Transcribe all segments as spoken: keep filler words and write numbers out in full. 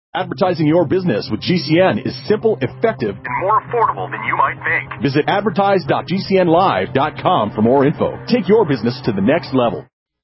Advertising your business with G C N is simple, effective, and more affordable than you might think. Visit advertise dot g c n live dot com for more info. Take your business to the next level.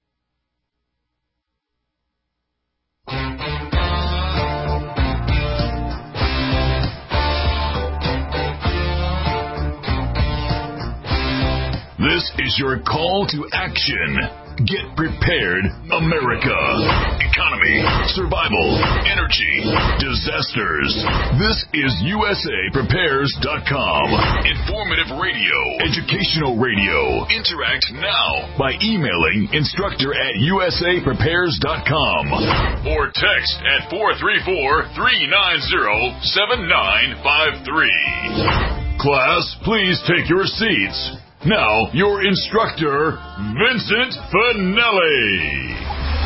This is your call to action. Get prepared, America. Economy, survival, energy, disasters. This is U S A Prepares dot com. Informative radio, educational radio. Interact now by emailing instructor at U S A Prepares dot com or text at four three four, three nine zero, seven nine five three. Class, please take your seats. Now, your instructor, Vincent Finelli.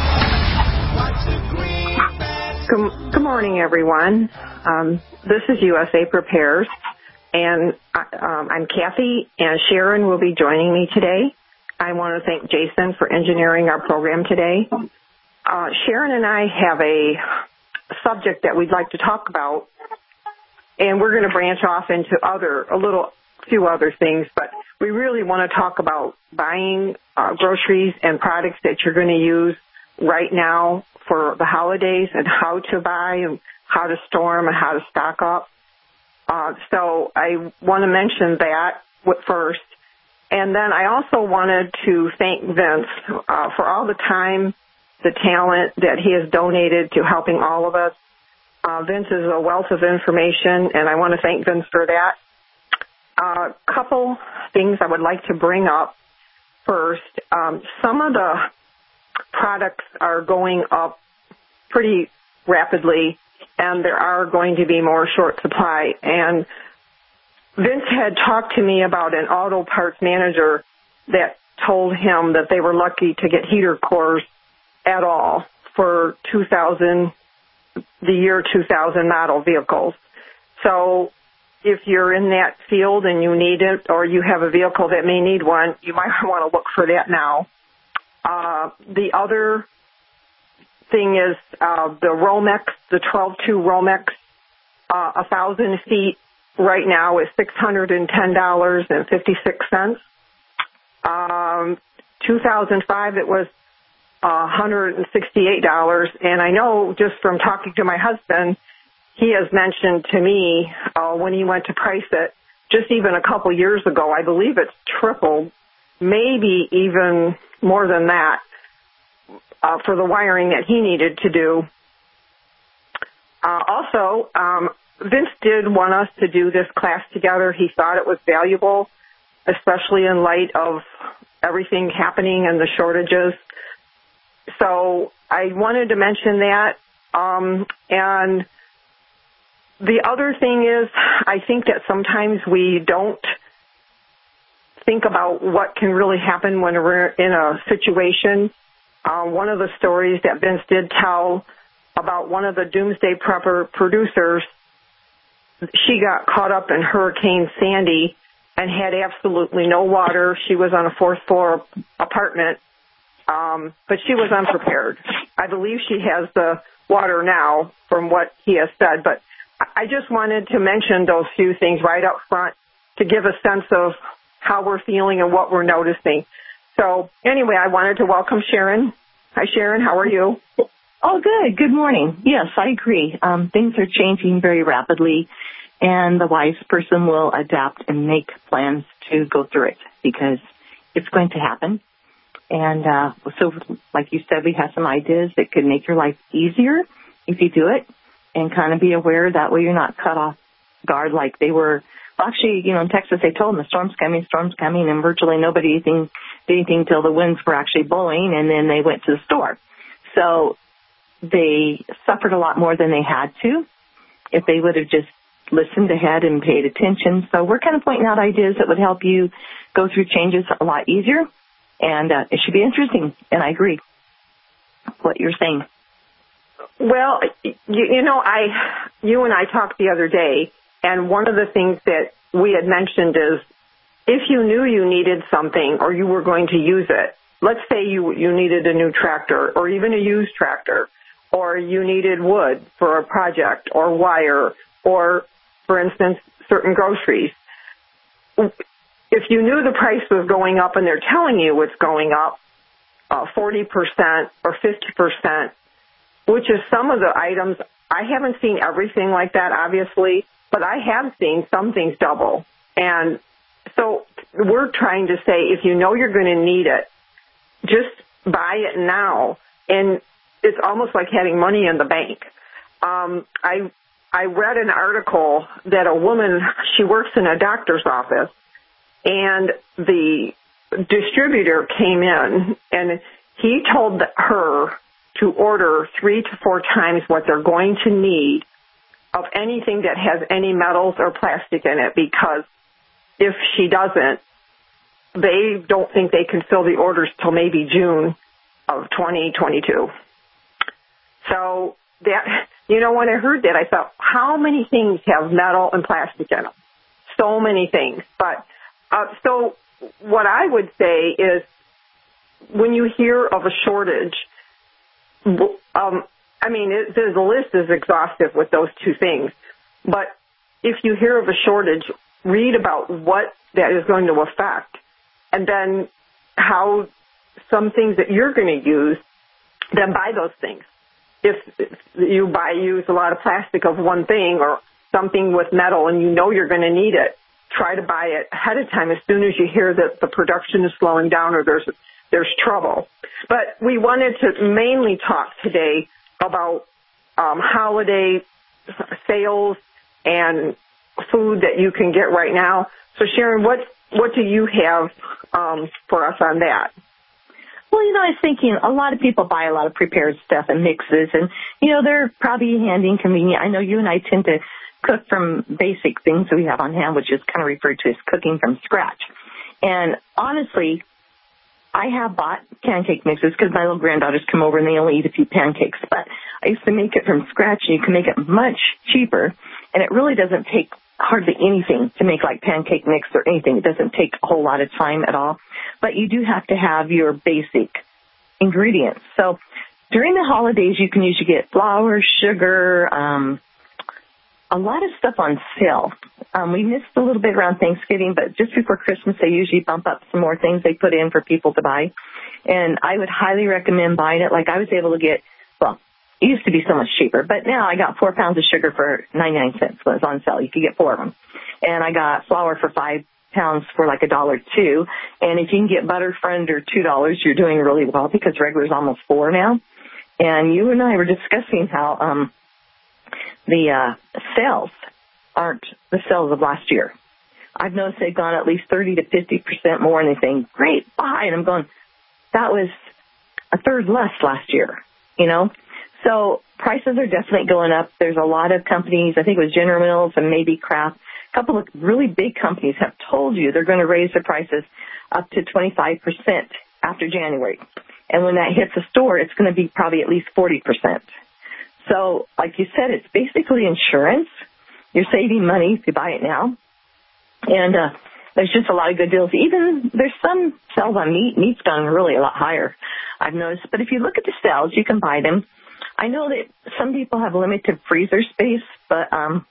Good, good morning, everyone. Um, this is U S A Prepares, and um, I'm Kathy, and Sharon will be joining me today. I want to thank Jason for engineering our program today. Uh, Sharon and I have a subject that we'd like to talk about, and we're going to branch off into other, a little, few other things, but we really want to talk about buying uh, groceries and products that you're going to use right now for the holidays and how to buy and how to store them and how to stock up. Uh, so I want to mention that first. And then I also wanted to thank Vince uh, for all the time, the talent that he has donated to helping all of us. Uh, Vince is a wealth of information, and I want to thank Vince for that. A uh, couple things I would like to bring up first. Um, some of the products are going up pretty rapidly, and there are going to be more short supply. And Vince had talked to me about an auto parts manager that told him that they were lucky to get heater cores at all for two thousand, the year two thousand model vehicles. So if you're in that field and you need it, or you have a vehicle that may need one, you might want to look for that now. Uh, the other thing is uh, the Romex, the twelve two Romex, uh, one thousand feet right now is six hundred ten dollars and fifty-six cents. Um, two thousand five, it was uh, one hundred sixty-eight dollars. And I know just from talking to my husband, he has mentioned to me uh, when he went to price it, just even a couple years ago, I believe it's tripled, maybe even more than that, uh, for the wiring that he needed to do. Uh, also, um, Vince did want us to do this class together. He thought it was valuable, especially in light of everything happening and the shortages. So I wanted to mention that. Um, and the other thing is, I think that sometimes we don't think about what can really happen when we're in a situation. Uh, one of the stories that Vince did tell about one of the Doomsday Prepper producers, she got caught up in Hurricane Sandy and had absolutely no water. She was on a fourth floor apartment, um, but she was unprepared. I believe she has the water now from what he has said, but I just wanted to mention those few things right up front to give a sense of how we're feeling and what we're noticing. So anyway, I wanted to welcome Sharon. Hi, Sharon. How are you? Oh, good. Good morning. Yes, I agree. Um, things are changing very rapidly, and the wise person will adapt and make plans to go through it because it's going to happen. And uh, so, like you said, we have some ideas that could make your life easier if you do it. And kind of be aware, that way you're not cut off guard like they were. Well, actually, you know, in Texas, they told them the storm's coming, storm's coming, and virtually nobody anything, did anything until the winds were actually blowing, and then they went to the store. So they suffered a lot more than they had to if they would have just listened ahead and paid attention. So we're kind of pointing out ideas that would help you go through changes a lot easier, and uh, it should be interesting, and I agree with what you're saying. Well, you, you know, I, you and I talked the other day, and one of the things that we had mentioned is if you knew you needed something or you were going to use it, let's say you, you needed a new tractor or even a used tractor, or you needed wood for a project, or wire, or, for instance, certain groceries. If you knew the price was going up and they're telling you it's going up uh, forty percent or fifty percent, which is some of the items, I haven't seen everything like that, obviously, but I have seen some things double. And so we're trying to say, if you know you're going to need it, just buy it now. And it's almost like having money in the bank. Um, I I read an article that a woman, she works in a doctor's office, and the distributor came in, and he told her to order three to four times what they're going to need of anything that has any metals or plastic in it, because if she doesn't, they don't think they can fill the orders till maybe June of twenty twenty-two. So that, you know, when I heard that, I thought, how many things have metal and plastic in them? So many things. But uh, so what I would say is, when you hear of a shortage, um, I mean, it, the, the list is exhaustive with those two things. But if you hear of a shortage, read about what that is going to affect, and then how some things that you're going to use, then buy those things. If you buy, use a lot of plastic of one thing or something with metal and you know you're going to need it, try to buy it ahead of time as soon as you hear that the production is slowing down or there's there's trouble. But we wanted to mainly talk today about um, holiday sales and food that you can get right now. So, Sharon, what what do you have um, for us on that? Well, you know, I was thinking a lot of people buy a lot of prepared stuff and mixes, and, you know, they're probably handy and convenient. I know you and I tend to cook from basic things that we have on hand, which is kind of referred to as cooking from scratch. And honestly, I have bought pancake mixes because my little granddaughters come over and they only eat a few pancakes. But I used to make it from scratch, and you can make it much cheaper, and it really doesn't take hardly anything to make like pancake mix or anything. It doesn't take a whole lot of time at all. But you do have to have your basic ingredients. So during the holidays, you can usually get flour, sugar, um, a lot of stuff on sale. Um, we missed a little bit around Thanksgiving, but just before Christmas, they usually bump up some more things they put in for people to buy. And I would highly recommend buying it. Like I was able to get, well, it used to be so much cheaper, but now I got four pounds of sugar for ninety-nine cents when it was on sale. You could get four of them. And I got flour for five pounds for like a dollar two. And if you can get butter for under two dollars, you're doing really well because regular is almost four now. And you and I were discussing how um, the uh, sales aren't the sales of last year. I've noticed they've gone at least thirty to fifty percent more, and they think, great, buy. And I'm going, that was a third less last year, you know? So prices are definitely going up. There's a lot of companies, I think it was General Mills and maybe Kraft, a couple of really big companies have told you they're going to raise their prices up to twenty-five percent after January. And when that hits the store, it's going to be probably at least forty percent. So like you said, it's basically insurance. You're saving money if you buy it now. And uh, there's just a lot of good deals. Even there's some sales on meat. Meat's gone really a lot higher, I've noticed. But if you look at the sales, you can buy them. I know that some people have limited freezer space, but um,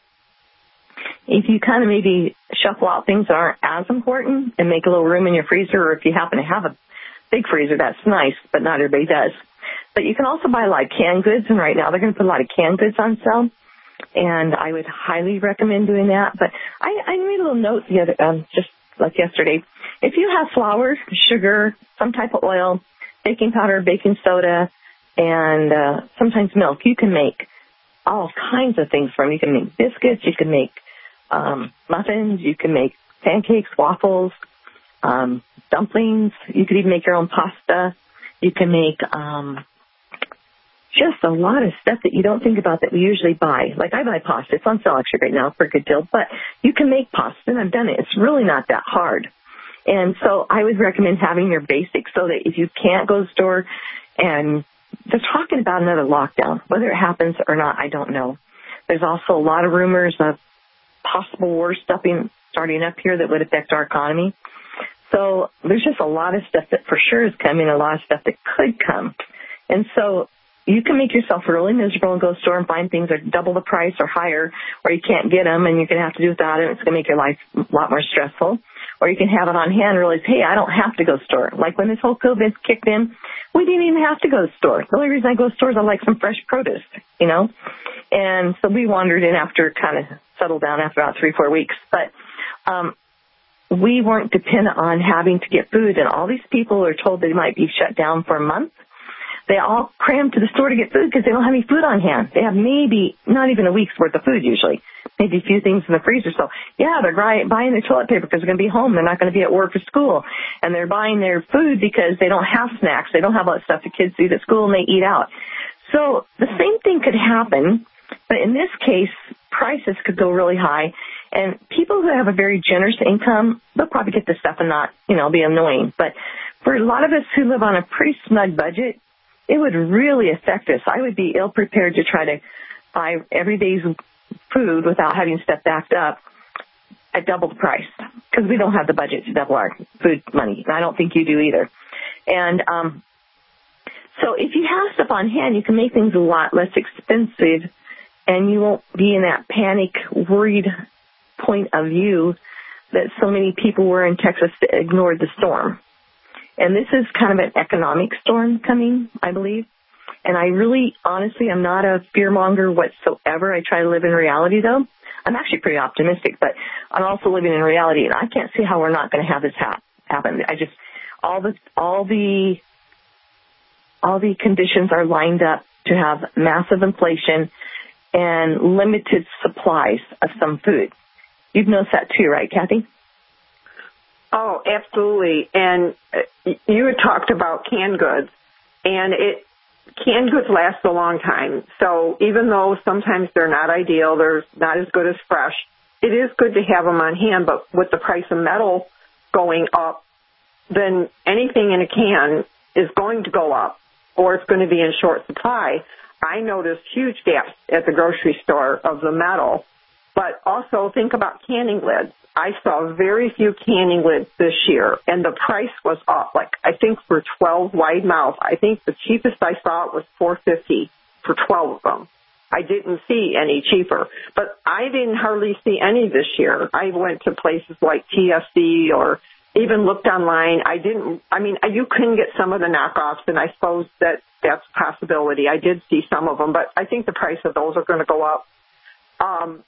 if you kind of maybe shuffle out things that aren't as important and make a little room in your freezer, or if you happen to have a big freezer, that's nice, but not everybody does. But you can also buy a lot of canned goods, and right now they're going to put a lot of canned goods on sale, and I would highly recommend doing that. But I, I made a little note the other, um, just like yesterday. If you have flour, sugar, some type of oil, baking powder, baking soda, and uh, sometimes milk, you can make all kinds of things from. You can make biscuits, you can make um, muffins, you can make pancakes, waffles, um, dumplings. You could even make your own pasta. You can make um, just a lot of stuff that you don't think about that we usually buy. Like I buy pasta. It's on sale actually right now for a good deal. But you can make pasta, and I've done it. It's really not that hard. And so I would recommend having your basics so that if you can't go to the store, and they're talking about another lockdown. Whether it happens or not, I don't know. There's also a lot of rumors of possible war stuffing starting up here that would affect our economy. So there's just a lot of stuff that for sure is coming, a lot of stuff that could come. And so you can make yourself really miserable and go to the store and find things that are double the price or higher, or you can't get them and you're going to have to do without it. And it's going to make your life a lot more stressful. Or you can have it on hand and realize, hey, I don't have to go to the store. Like when this whole COVID kicked in, we didn't even have to go to the store. The only reason I go to stores, I like some fresh produce, you know. And so we wandered in after kind of settled down after about three, four weeks. But um, we weren't dependent on having to get food. And all these people are told they might be shut down for a month. They all cram to the store to get food because they don't have any food on hand. They have maybe not even a week's worth of food usually, maybe a few things in the freezer. So, yeah, they're buying their toilet paper because they're going to be home. They're not going to be at work or school. And they're buying their food because they don't have snacks. They don't have all that stuff the kids eat at school and they eat out. So the same thing could happen, but in this case, prices could go really high. And people who have a very generous income, they'll probably get this stuff and not, you know, be annoying. But for a lot of us who live on a pretty snug budget, it would really affect us. I would be ill-prepared to try to buy every day's food without having stuff backed up at double the price because we don't have the budget to double our food money. I don't think you do either. And um, so if you have stuff on hand, you can make things a lot less expensive and you won't be in that panic, worried point of view that so many people were in Texas that ignored the storm. And this is kind of an economic storm coming, I believe. And I really, honestly, I'm not a fearmonger whatsoever. I try to live in reality, though. I'm actually pretty optimistic, but I'm also living in reality. And I can't see how we're not going to have this ha- happen. I just, all the, all the, all the conditions are lined up to have massive inflation and limited supplies of some food. You've noticed that too, right, Kathy? Oh, absolutely. And you had talked about canned goods, and it canned goods last a long time. So even though sometimes they're not ideal, they're not as good as fresh, it is good to have them on hand. But with the price of metal going up, then anything in a can is going to go up, or it's going to be in short supply. I noticed huge gaps at the grocery store of the metal. But also think about canning lids. I saw very few canning lids this year, and the price was up. Like, I think for twelve wide mouth, I think the cheapest I saw was four fifty for twelve of them. I didn't see any cheaper, but I didn't hardly see any this year. I went to places like T S C or even looked online. I didn't, I mean, you couldn't get some of the knockoffs, and I suppose that that's a possibility. I did see some of them, but I think the price of those are going to go up. Um,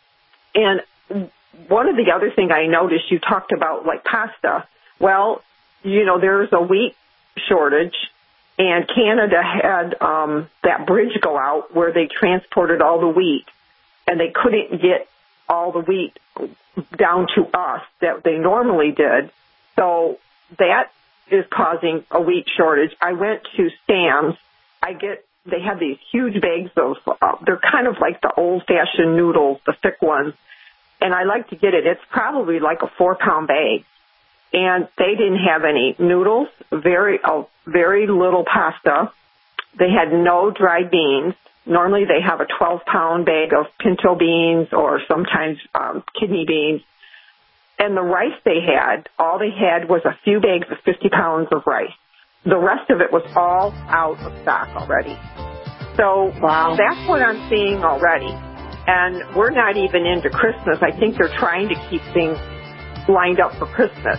and one of the other things I noticed, you talked about like pasta. Well, you know, there's a wheat shortage, and Canada had um, that bridge go out where they transported all the wheat, and they couldn't get all the wheat down to us that they normally did. So that is causing a wheat shortage. I went to Sam's. I get they have these huge bags of, uh, they're kind of like the old-fashioned noodles, the thick ones. And I like to get it. It's probably like a four-pound bag. And they didn't have any noodles, very uh, very little pasta. They had no dried beans. Normally they have a twelve-pound bag of pinto beans or sometimes um, kidney beans. And the rice they had, all they had was a few bags of fifty pounds of rice. The rest of it was all out of stock already. So wow. That's what I'm seeing already. And we're not even into Christmas. I think they're trying to keep things lined up for Christmas.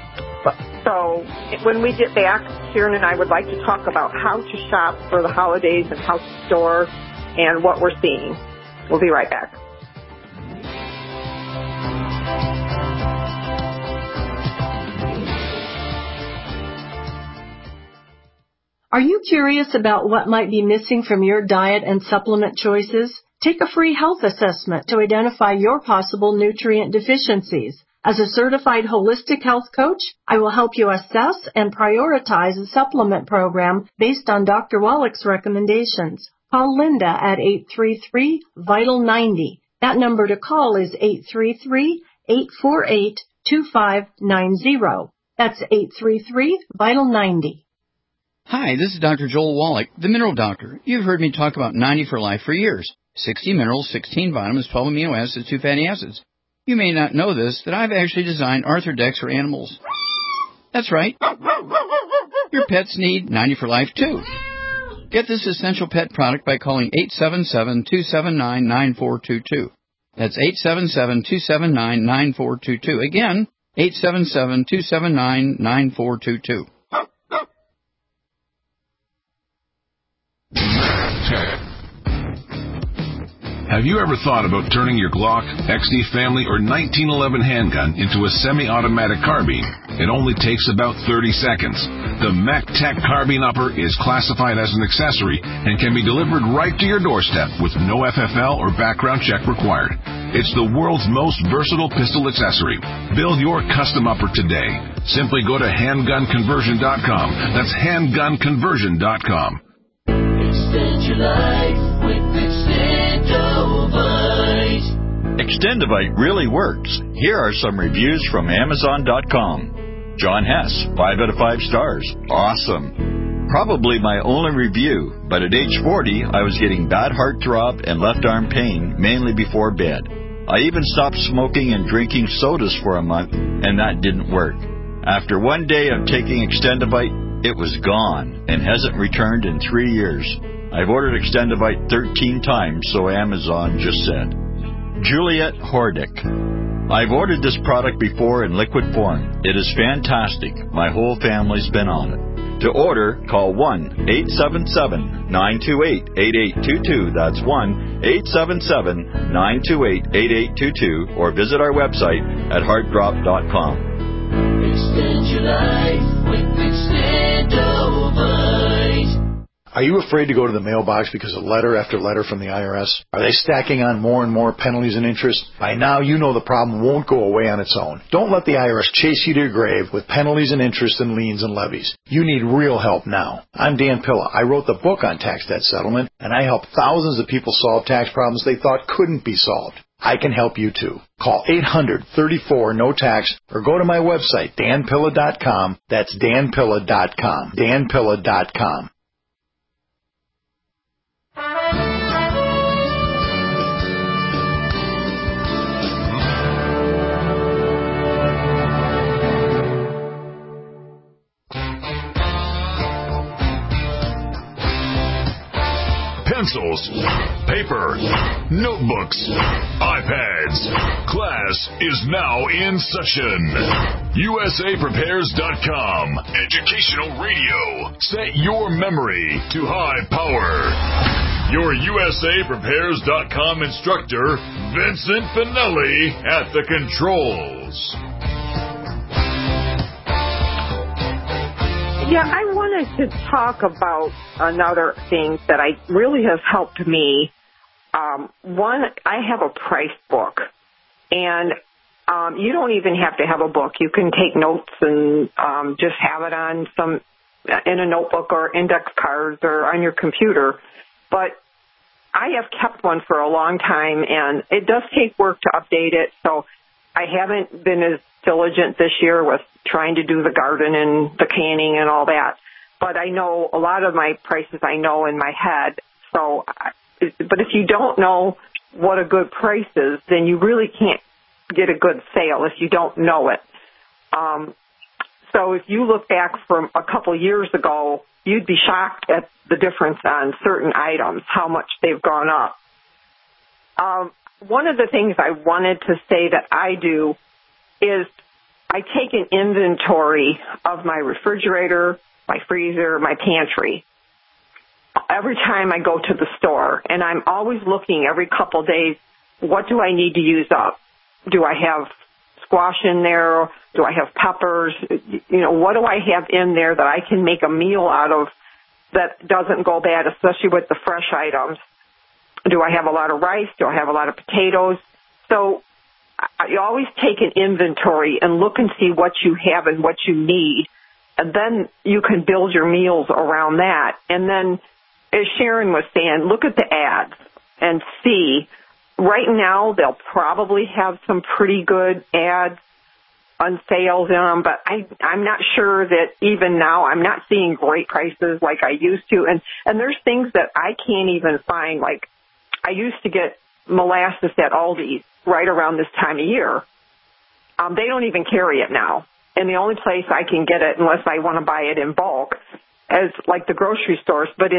So when we get back, Sharon and I would like to talk about how to shop for the holidays and how to store and what we're seeing. We'll be right back. Are you curious about what might be missing from your diet and supplement choices? Take a free health assessment to identify your possible nutrient deficiencies. As a certified holistic health coach, I will help you assess and prioritize a supplement program based on Doctor Wallach's recommendations. Call Linda at eight three three, vital ninety. That number to call is eight three three, eight four eight, two five nine zero. That's eight three three, vital ninety. Hi, this is Doctor Joel Wallach, the Mineral Doctor. You've heard me talk about ninety for Life for years. sixty minerals, sixteen vitamins, twelve amino acids, two fatty acids. You may not know this, that I've actually designed Arthrodex for animals. That's right. Your pets need ninety for Life, too. Get this essential pet product by calling eight seven seven, two seven nine, nine four two two. That's eight seven seven, two seven nine, nine four two two. Again, eight seven seven, two seven nine, nine four two two. Have you ever thought about turning your Glock, X D Family, or nineteen eleven handgun into a semi-automatic carbine? It only takes about thirty seconds. The MacTech Carbine Upper is classified as an accessory and can be delivered right to your doorstep with no F F L or background check required. It's the world's most versatile pistol accessory. Build your custom upper today. Simply go to handgun conversion dot com. That's handgun conversion dot com. Extend your life with Extendovite. Extendovite really works. Here are some reviews from Amazon dot com. John Hess, five out of five stars. Awesome. Probably my only review, but at age forty, I was getting bad heartthrob and left arm pain, mainly before bed. I even stopped smoking and drinking sodas for a month, and that didn't work. After one day of taking Extendovite, it was gone and hasn't returned in three years. I've ordered Extendovite thirteen times, so Amazon just said. Juliet Hordick. I've ordered this product before in liquid form. It is fantastic. My whole family's been on it. To order, call one eight seven seven, nine two eight, eight eight two two. That's one eight seven seven, nine two eight, eight eight two two, or visit our website at heartdrop dot com. Extend your life with Extendovite. Are you afraid to go to the mailbox because of letter after letter from the I R S? Are they stacking on more and more penalties and interest? By now, you know the problem won't go away on its own. Don't let the I R S chase you to your grave with penalties and interest and liens and levies. You need real help now. I'm Dan Pilla. I wrote the book on tax debt settlement, and I help thousands of people solve tax problems they thought couldn't be solved. I can help you too. Call eight hundred, thirty-four, no tax or go to my website, dan pilla dot com. That's dan pilla dot com. dan pilla dot com. Pencils, paper, notebooks, iPads. Class is now in session. U S A prepares dot com. Educational radio. Set your memory to high power. Your U S A prepares dot com instructor, Vincent Finelli, at the controls. Yeah, I wanted to talk about another thing that I really has helped me. Um, one, I have a price book, and um, you don't even have to have a book. You can take notes and um, just have it on some in a notebook or index cards or on your computer. But I have kept one for a long time, and it does take work to update it. So I haven't been as diligent this year with trying to do the garden and the canning and all that. But I know a lot of my prices I know in my head. So, but if you don't know what a good price is, then you really can't get a good sale if you don't know it. Um, so if you look back from a couple years ago, you'd be shocked at the difference on certain items, how much they've gone up. Um, one of the things I wanted to say that I do is I take an inventory of my refrigerator, my freezer, my pantry every time I go to the store, and I'm always looking every couple of days, what do I need to use up? Do I have squash in there? Do I have peppers? You know, what do I have in there that I can make a meal out of that doesn't go bad, especially with the fresh items? Do I have a lot of rice? Do I have a lot of potatoes? So you always take an inventory and look and see what you have and what you need, and then you can build your meals around that. And then, as Sharon was saying, look at the ads and see. Right now, they'll probably have some pretty good ads on sales in them, but I, I'm not sure that even now I'm not seeing great prices like I used to. And, and there's things that I can't even find. Like, I used to get molasses at Aldi's right around this time of year. Um, they don't even carry it now. And the only place I can get it, unless I want to buy it in bulk, is like the grocery stores, but it's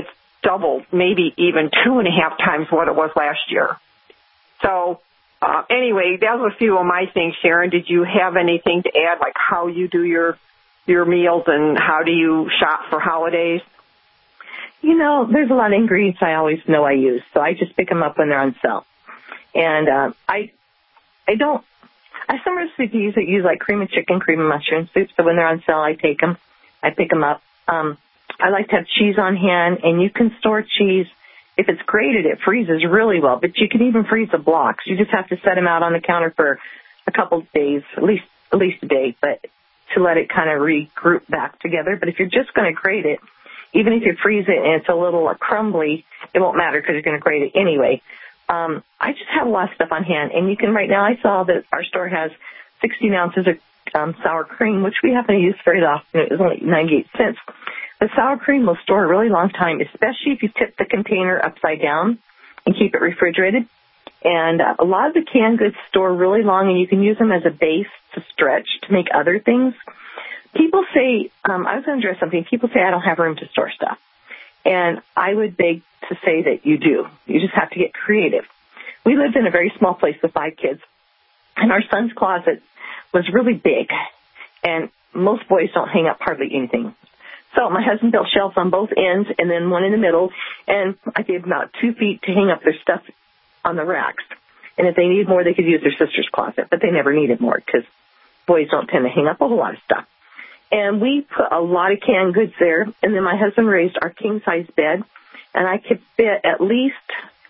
doubled, maybe even two and a half times what it was last year. So uh, anyway, that was a few of my things. Sharon, did you have anything to add, like how you do your your meals and how do you shop for holidays? You know, there's a lot of ingredients I always know I use, so I just pick them up when they're on sale. And uh, I I don't, I have some recipes that use like cream of chicken, cream of mushroom soup, so when they're on sale, I take them, I pick them up. Um, I like to have cheese on hand, and you can store cheese. If it's grated, it freezes really well, but you can even freeze the blocks. You just have to set them out on the counter for a couple of days, at least at least a day, but to let it kind of regroup back together. But if you're just going to grate it, even if you freeze it and it's a little crumbly, it won't matter because you're going to grate it anyway. Um, I just have a lot of stuff on hand, and you can right now. I saw that our store has sixteen ounces of um, sour cream, which we haven't used very often. It was only ninety-eight cents. The sour cream will store a really long time, especially if you tip the container upside down and keep it refrigerated. And uh, a lot of the canned goods store really long, and you can use them as a base to stretch to make other things. People say, um, I was going to address something. People say I don't have room to store stuff. And I would beg to say that you do. You just have to get creative. We lived in a very small place with five kids, and our son's closet was really big, and most boys don't hang up hardly anything. So my husband built shelves on both ends and then one in the middle, and I gave them about two feet to hang up their stuff on the racks. And if they needed more, they could use their sister's closet, but they never needed more because boys don't tend to hang up a whole lot of stuff. And we put a lot of canned goods there, and then my husband raised our king-size bed, and I could fit at least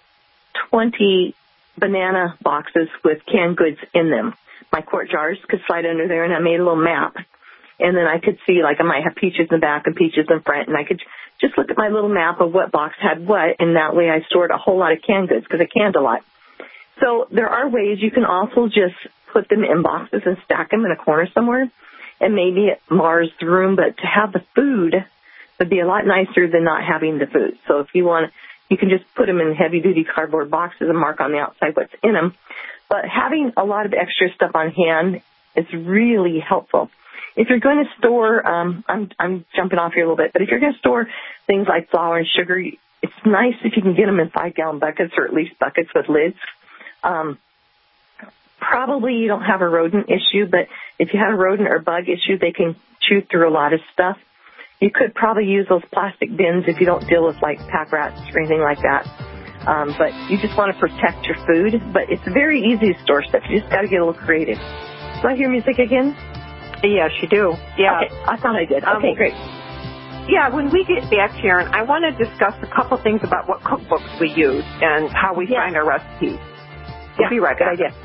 twenty banana boxes with canned goods in them. My quart jars could slide under there, and I made a little map. And then I could see, like, I might have peaches in the back and peaches in front, and I could just look at my little map of what box had what, and that way I stored a whole lot of canned goods because I canned a lot. So there are ways you can also just put them in boxes and stack them in a corner somewhere, and maybe it mars the room, but to have the food would be a lot nicer than not having the food. So if you want, you can just put them in heavy-duty cardboard boxes and mark on the outside what's in them. But having a lot of extra stuff on hand is really helpful. If you're going to store, um, I'm, I'm jumping off here a little bit, but if you're going to store things like flour and sugar, it's nice if you can get them in five-gallon buckets or at least buckets with lids. Um, probably you don't have a rodent issue, but if you have a rodent or bug issue, they can chew through a lot of stuff. You could probably use those plastic bins if you don't deal with, like, pack rats or anything like that. Um, but you just want to protect your food. But it's very easy to store stuff. You just got to get a little creative. Do I hear music again? Yes, you do. Yeah. Okay. I thought I did. Okay, um, great. Yeah, when we get back, Sharon, I want to discuss a couple things about what cookbooks we use and how we yeah. find our recipes. We'll yeah, be right back. Good idea.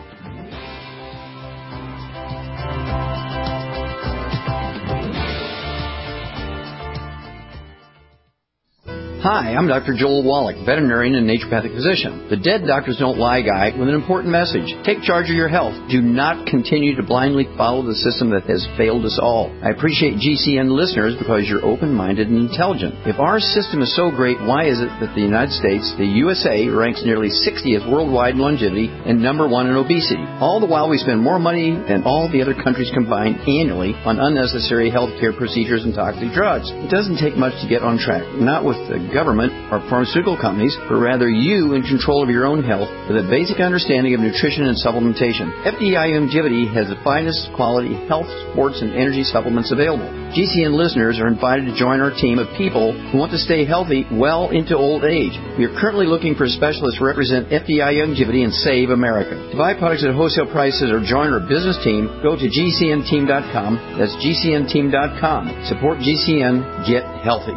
Hi, I'm Doctor Joel Wallach, veterinarian and naturopathic physician. The Dead Doctors Don't Lie guy with an important message. Take charge of your health. Do not continue to blindly follow the system that has failed us all. I appreciate G C N listeners because you're open-minded and intelligent. If our system is so great, why is it that the United States, the U S A, ranks nearly sixtieth worldwide in longevity and number one in obesity? All the while we spend more money than all the other countries combined annually on unnecessary healthcare procedures and toxic drugs. It doesn't take much to get on track. Not with the government or pharmaceutical companies, but rather you in control of your own health with a basic understanding of nutrition and supplementation. F D I Longevity has the finest quality health, sports, and energy supplements available. G C N listeners are invited to join our team of people who want to stay healthy well into old age. We are currently looking for specialists to represent F D I Longevity and Save America. To buy products at wholesale prices or join our business team, go to G C N team dot com. That's G C N team dot com. Support G C N. Get healthy.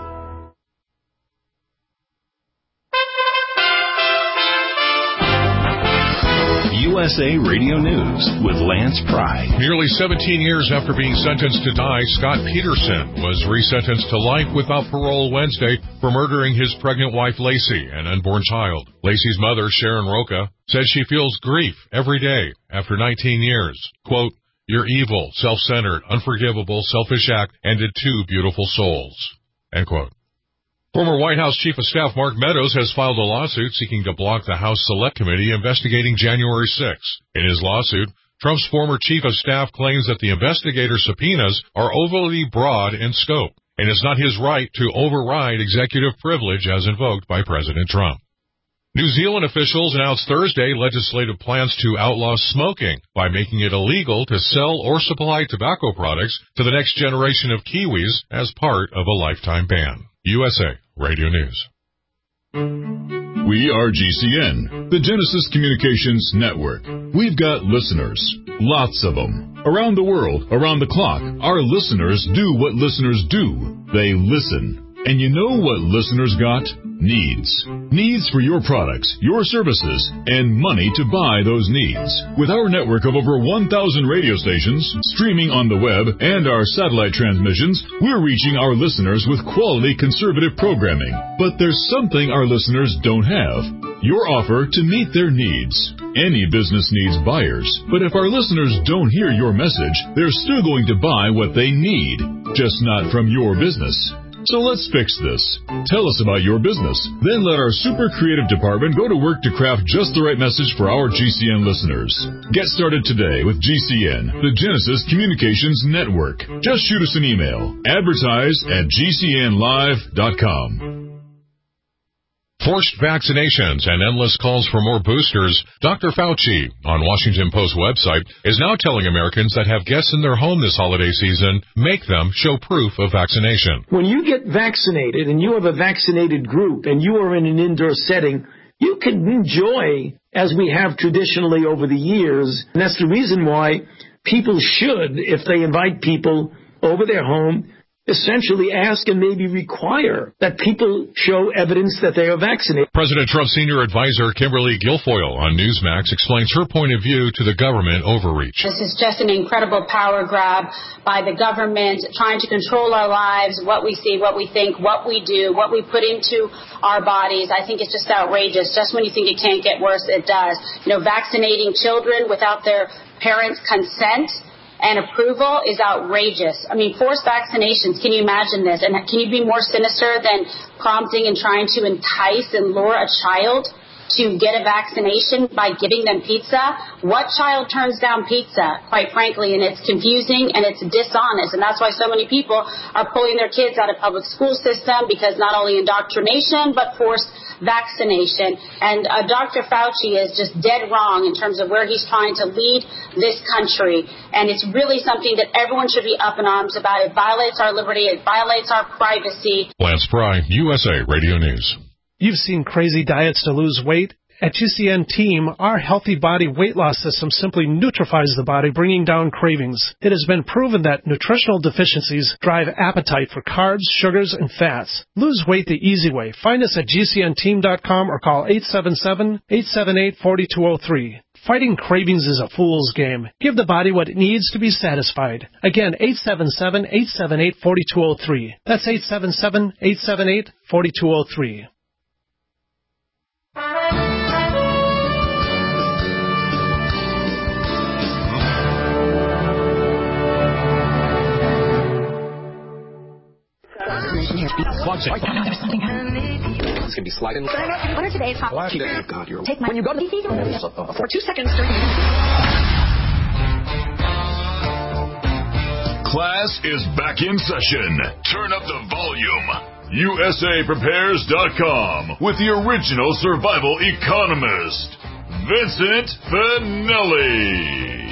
U S A Radio News with Lance Pry. Nearly seventeen years after being sentenced to die, Scott Peterson was resentenced to life without parole Wednesday for murdering his pregnant wife, Lacey, and unborn child. Lacey's mother, Sharon Roca, says she feels grief every day after nineteen years. Quote, "Your evil, self-centered, unforgivable, selfish act ended two beautiful souls." End quote. Former White House Chief of Staff Mark Meadows has filed a lawsuit seeking to block the House Select Committee investigating January sixth. In his lawsuit, Trump's former Chief of Staff claims that the investigator subpoenas are overly broad in scope. and it's not his right to override executive privilege as invoked by President Trump. New Zealand officials announced Thursday legislative plans to outlaw smoking by making it illegal to sell or supply tobacco products to the next generation of Kiwis as part of a lifetime ban. U S A Radio News. We are G C N, the Genesis Communications Network. We've got listeners, lots of them. Around the world, around the clock, our listeners do what listeners do. They listen. And you know what listeners got? Needs. Needs for your products, your services, and money to buy those needs. With our network of over one thousand radio stations, streaming on the web, and our satellite transmissions, we're reaching our listeners with quality conservative programming. But there's something our listeners don't have. Your offer to meet their needs. Any business needs buyers, but if our listeners don't hear your message, they're still going to buy what they need, just not from your business. So let's fix this. Tell us about your business. Then let our super creative department go to work to craft just the right message for our G C N listeners. Get started today with G C N, the Genesis Communications Network. Just shoot us an email. Advertise at G C N live dot com. Forced vaccinations and endless calls for more boosters. Doctor Fauci, on Washington Post website, is now telling Americans that have guests in their home this holiday season, make them show proof of vaccination. When you get vaccinated and you have a vaccinated group and you are in an indoor setting, you can enjoy, as we have traditionally over the years, and that's the reason why people should, if they invite people over their home, essentially ask and maybe require that people show evidence that they are vaccinated. President Trump's senior advisor, Kimberly Guilfoyle, on Newsmax, explains her point of view to the government overreach. This is just an incredible power grab by the government, trying to control our lives, what we see, what we think, what we do, what we put into our bodies. I think it's just outrageous. Just when you think it can't get worse, it does. You know, vaccinating children without their parents' consent and approval is outrageous. I mean, forced vaccinations, can you imagine this? And can you be more sinister than prompting and trying to entice and lure a child to get a vaccination by giving them pizza? What child turns down pizza, quite frankly? And it's confusing and it's dishonest. And that's why so many people are pulling their kids out of public school system, because not only indoctrination, but forced vaccination. And uh, Doctor Fauci is just dead wrong in terms of where he's trying to lead this country. And it's really something that everyone should be up in arms about. It violates our liberty. It violates our privacy. Lance Pry, U S A Radio News. You've seen crazy diets to lose weight. At G C N Team, our Healthy Body weight loss system simply neutralizes the body, bringing down cravings. It has been proven that nutritional deficiencies drive appetite for carbs, sugars, and fats. Lose weight the easy way. Find us at G C N team dot com or call eight seven seven, eight seven eight, four two zero three. Fighting cravings is a fool's game. Give the body what it needs to be satisfied. Again, eight seven seven, eight seven eight, four two zero three. That's eight seven seven, eight seven eight, four two zero three. It's going to be sliding. What are today's hot topics? God, you're Take my when you go to the for two seconds during Class is back in session. Turn up the volume. U S A prepares dot com with the original survival economist, Vincent Finelli.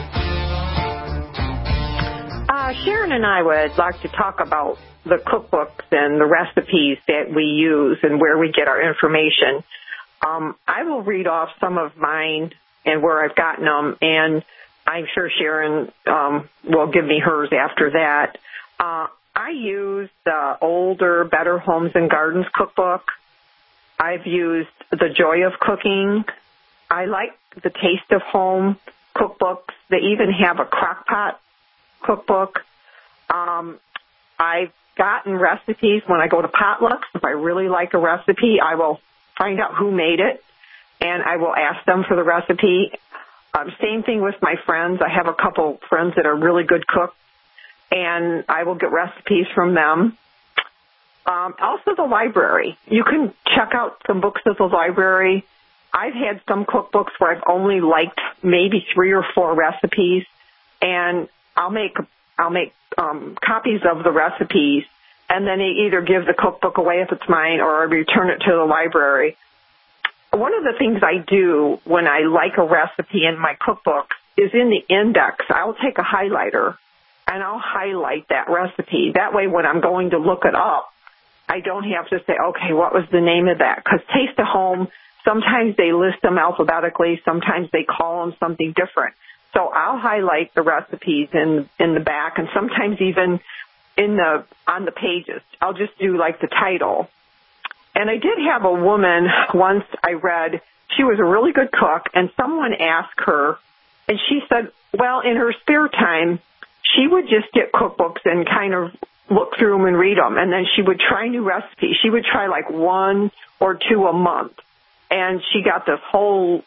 Uh, Sharon and I would like to talk about the cookbooks and the recipes that we use and where we get our information. Um, I will read off some of mine and where I've gotten them, and I'm sure Sharon um, will give me hers after that. Uh, I use the older Better Homes and Gardens cookbook. I've used The Joy of Cooking. I like the Taste of Home cookbooks. They even have a crockpot cookbook. Um, I've gotten recipes when I go to potlucks. If I really like a recipe, I will find out who made it, and I will ask them for the recipe. Um, same thing with my friends. I have a couple friends that are really good cooks, and I will get recipes from them. Um, also, the library. You can check out some books at the library. I've had some cookbooks where I've only liked maybe three or four recipes, and I'll make I'll make um, copies of the recipes and then I either give the cookbook away if it's mine or I return it to the library. One of the things I do when I like a recipe in my cookbook is in the index, I'll take a highlighter and I'll highlight that recipe. That way when I'm going to look it up, I don't have to say, okay, what was the name of that? Because Taste of Home, sometimes they list them alphabetically, sometimes they call them something different. So I'll highlight the recipes in in the back, and sometimes even in the on the pages. I'll just do like the title. And I did have a woman once I read, she was a really good cook, and someone asked her, and she said, well, in her spare time, she would just get cookbooks and kind of look through them and read them, and then she would try new recipes. She would try like one or two a month, and she got this whole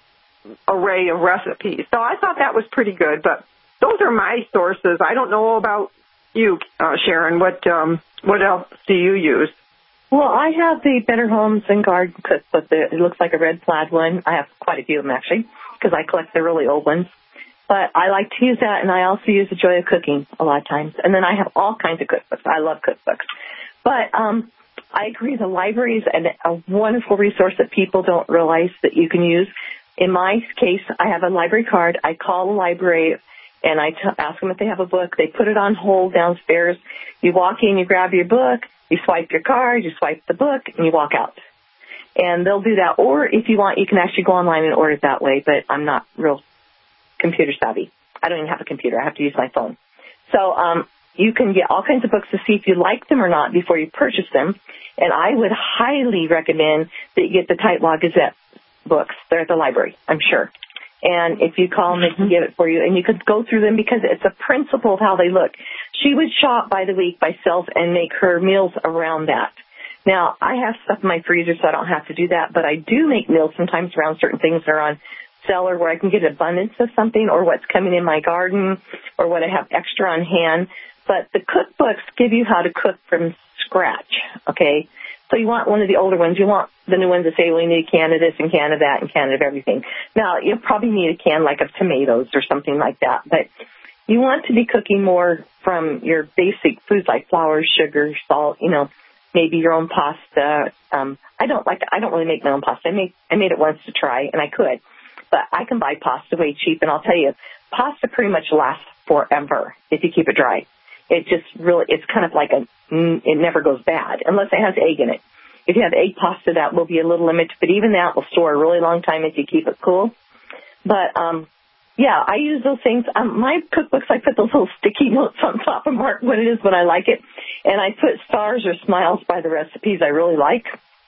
array of recipes. So I thought that was pretty good, but those are my sources. I don't know about you, uh, Sharon. What um, what else do you use? Well, I have the Better Homes and Garden cookbook. It looks like a red plaid one. I have quite a few of them, actually, because I collect the really old ones. But I like to use that, and I also use the Joy of Cooking a lot of times. And then I have all kinds of cookbooks. I love cookbooks. But um, I agree, the library is a wonderful resource that people don't realize that you can use. In my case, I have a library card. I call the library, and I t- ask them if they have a book. They put it on hold downstairs. You walk in, you grab your book, you swipe your card, you swipe the book, and you walk out. And they'll do that. Or if you want, you can actually go online and order it that way, but I'm not real computer savvy. I don't even have a computer. I have to use my phone. So um, you can get all kinds of books to see if you like them or not before you purchase them. And I would highly recommend that you get the Tightwad Gazette books. They're at the library, I'm sure. And if you call them, they can get it for you. And you could go through them because it's a principle of how they look. She would shop by the week by self and make her meals around that. Now, I have stuff in my freezer, so I don't have to do that. But I do make meals sometimes around certain things that are on cellar where I can get abundance of something or what's coming in my garden or what I have extra on hand. But the cookbooks give you how to cook from scratch, okay? So you want one of the older ones. You want the new ones that say, well, you need a can of this and can of that and can of everything. Now, you'll probably need a can like of tomatoes or something like that. But you want to be cooking more from your basic foods like flour, sugar, salt, you know, maybe your own pasta. Um, I don't like, I don't really make my own pasta. I made, I made it once to try, and I could. But I can buy pasta way cheap, and I'll tell you, pasta pretty much lasts forever if you keep it dry. It just really, it's kind of like a, it never goes bad unless it has egg in it. If you have egg pasta, that will be a little limited, but even that will store a really long time if you keep it cool. But, um, yeah, I use those things. Um, my cookbooks, I put those little sticky notes on top and mark what it is when I like it. And I put stars or smiles by the recipes I really like.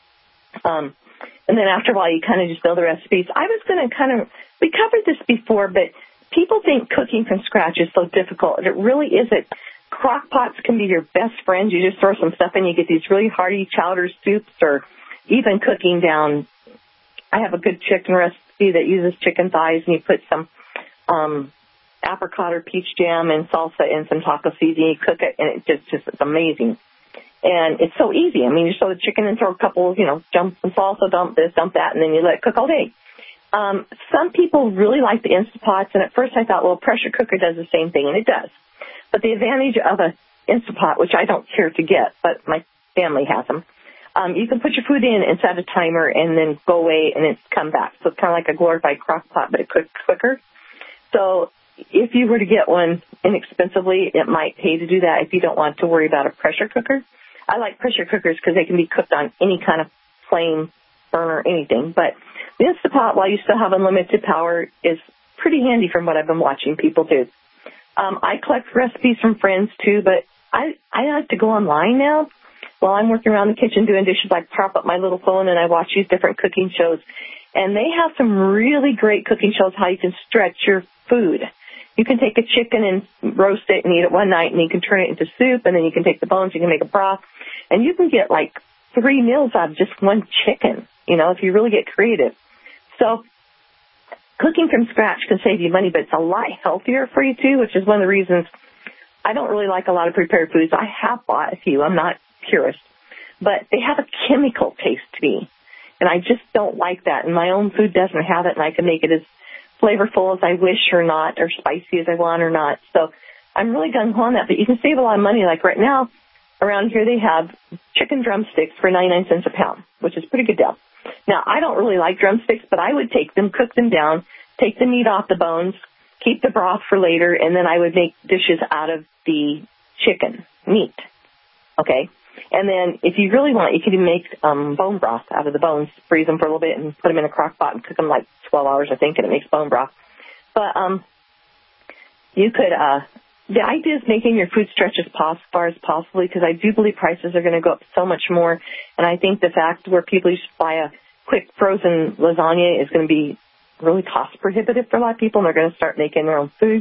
Um, and then after a while, you kind of just know the recipes. I was going to kind of, we covered this before, but people think cooking from scratch is so difficult. It really isn't. Crock pots can be your best friend. You just throw some stuff in, you get these really hearty chowder soups, or even cooking down. I have a good chicken recipe that uses chicken thighs, and you put some um, apricot or peach jam and salsa and some taco seasoning. You cook it, and it just, just it's amazing. And it's so easy. I mean, you throw the chicken and throw a couple of, you know, dump some salsa, dump this, dump that, and then you let it cook all day. Um, some people really like the Instant Pots, and at first I thought, well, a pressure cooker does the same thing, and it does. But the advantage of an Instant Pot, which I don't care to get, but my family has them, um, you can put your food in and set a timer and then go away and it's come back. So it's kind of like a glorified crock pot, but it cooks quicker. So if you were to get one inexpensively, it might pay to do that if you don't want to worry about a pressure cooker. I like pressure cookers because they can be cooked on any kind of flame, burner, anything. But the Instant Pot, while you still have unlimited power, is pretty handy from what I've been watching people do. Um, I collect recipes from friends, too, but I, I like to go online now. While I'm working around the kitchen doing dishes, I prop up my little phone and I watch these different cooking shows. And they have some really great cooking shows how you can stretch your food. You can take a chicken and roast it and eat it one night, and you can turn it into soup, and then you can take the bones, you can make a broth, and you can get like three meals out of just one chicken, you know, if you really get creative. So cooking from scratch can save you money, but it's a lot healthier for you, too, which is one of the reasons I don't really like a lot of prepared foods. I have bought a few. I'm not purist. But they have a chemical taste to me, and I just don't like that. And my own food doesn't have it, and I can make it as flavorful as I wish or not, or spicy as I want or not. So I'm really gung-ho on that. But you can save a lot of money. Like right now, around here they have chicken drumsticks for ninety-nine cents a pound, which is a pretty good deal. Now, I don't really like drumsticks, but I would take them, cook them down, take the meat off the bones, keep the broth for later, and then I would make dishes out of the chicken meat. Okay? And then if you really want, you can even make um, bone broth out of the bones, freeze them for a little bit and put them in a crock pot and cook them like twelve hours, I think, and it makes bone broth. But um, you could, uh, the idea is making your food stretch as far as possible, because I do believe prices are going to go up so much more. And I think the fact where people used to buy a quick frozen lasagna is going to be really cost prohibitive for a lot of people, and they're going to start making their own food.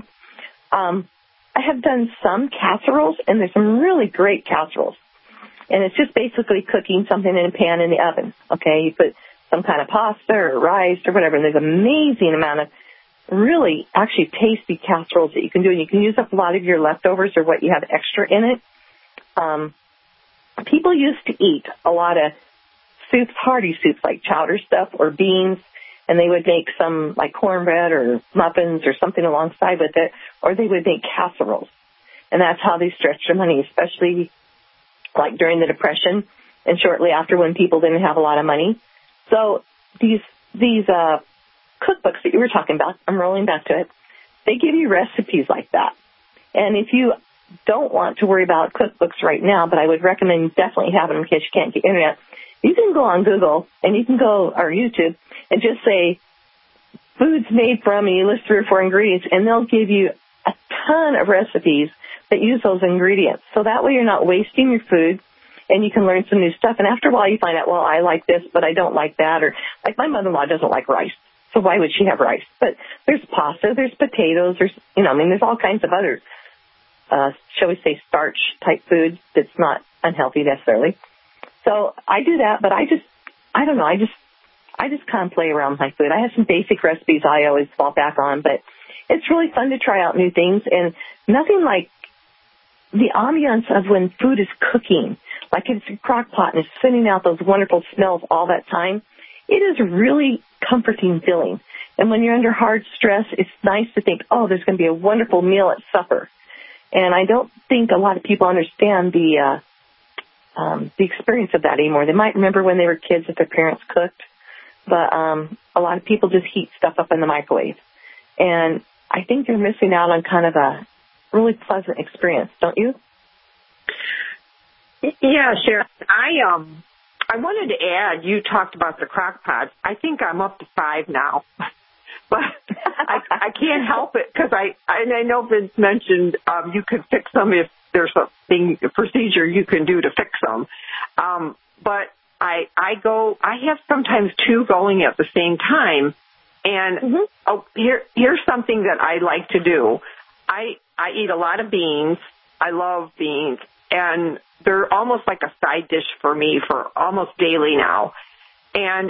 Um, I have done some casseroles, and there's some really great casseroles. And it's just basically cooking something in a pan in the oven, okay? You put some kind of pasta or rice or whatever, and there's an amazing amount of really actually tasty casseroles that you can do. And you can use up a lot of your leftovers or what you have extra in it. Um, people used to eat a lot of soups, hearty soups like chowder stuff or beans, and they would make some like cornbread or muffins or something alongside with it, or they would make casseroles. And that's how they stretched their money, especially like during the Depression and shortly after when people didn't have a lot of money. So these these uh, cookbooks that you were talking about, I'm rolling back to it, they give you recipes like that. And if you don't want to worry about cookbooks right now, but I would recommend definitely having them in case you can't get internet, you can go on Google and you can go, or YouTube, and just say, foods made from, and you list three or four ingredients, and they'll give you a ton of recipes that use those ingredients. So that way you're not wasting your food, and you can learn some new stuff. And after a while you find out, well, I like this, but I don't like that. Or like my mother-in-law doesn't like rice, so why would she have rice? But there's pasta, there's potatoes, there's, you know, I mean, there's all kinds of other, uh, shall we say, starch-type food that's not unhealthy necessarily. So I do that, but I just, I don't know, I just, I just kind of play around with my food. I have some basic recipes I always fall back on, but it's really fun to try out new things, and nothing like the ambiance of when food is cooking, like it's a crock pot and it's sending out those wonderful smells all that time. It is really comforting feeling. And when you're under hard stress, it's nice to think, oh, there's going to be a wonderful meal at supper. And I don't think a lot of people understand the uh, um, the experience of that anymore. They might remember when they were kids that their parents cooked, but um, a lot of people just heat stuff up in the microwave. And I think they're missing out on kind of a really pleasant experience, don't you? Yeah, Sharon. I um, I wanted to add, you talked about the crock pots. I think I'm up to five now. But I, I can't help it because I, I, I know Vince mentioned um, you could fix them if there's a thing, a procedure you can do to fix them. Um, but I, I go, I have sometimes two going at the same time. And mm-hmm. oh, here, here's something that I like to do. I, I eat a lot of beans. I love beans. And they're almost like a side dish for me for almost daily now. And